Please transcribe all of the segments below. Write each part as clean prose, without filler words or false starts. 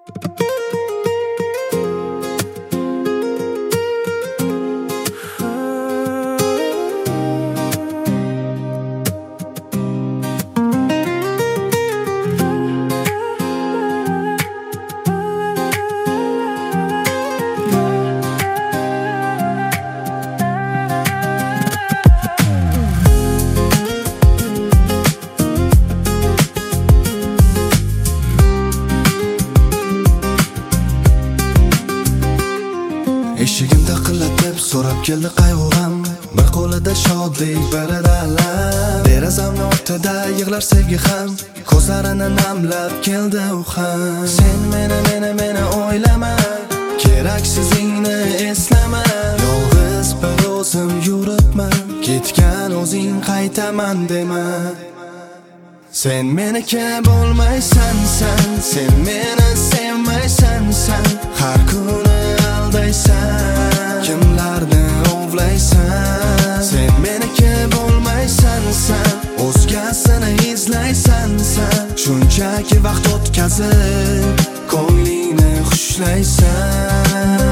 Eshigimda qillatib so'rab keldi qayg'ug'am, bir qo'lida shodlik, birida alam. Derazamni ortida yig'lar sevgi ham, ko'zlarini namlab keldi u ham. Sen meni o'ylama, keraksizingni eslama. Yolg'iz bir o'zim yuribman, ketgan o'zing qaytaman dema. Sen meniki bo'lmaysan, sen meni sevmaysan, har kuni aldaysan, kimlarni ovlaysan. Sen meniki bo'lmaysan, o'zgasini izlaysan, shunchaki vaqt o'tkazib ko'nglingni xushlaysan.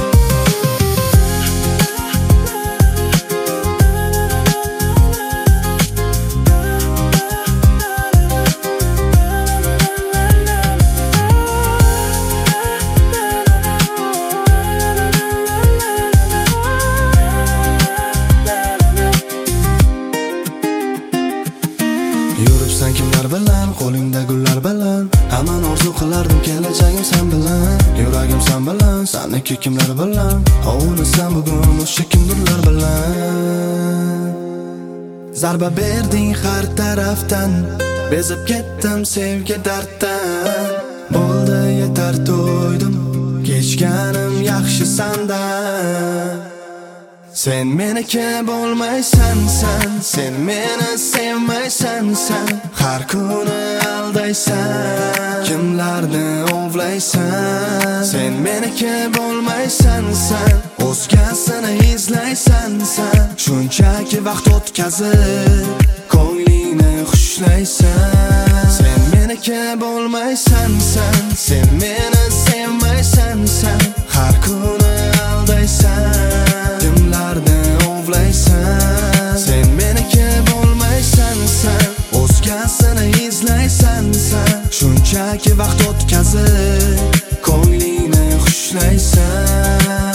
Yuribsan kimlar bilan, qo'lingda gullar bilan, hamon orzu qilardim kelajagim sen bilan. Yuragim sen bilan, saniki kimlar bilan, ovunasan bugun o'sha kimdirlar bilan. Zarba berding har tarafdan, bezib ketdim sevgi darddan. Bo'ldi yetar to'ydim, kechganim yaxshi sandan. Sen meniki bo'lmaysan, sen meni sevmaysan, har kuni aldaysan, kimlarni ovlaysan. Sen meniki bo'lmaysan, o'zgasini izlaysan, shunchaki vaqt o'tkazib ko'nglingni xushlaysan. Sen meniki bo'lmaysan, sen meni sevmaysan, har kuni aldaysan, kimlarni ovlaysan. Sen meniki bo'lmaysan, o'zgasini izlaysan, shunchaki vaqt o'tkazib ko'nglingni xushlaysan.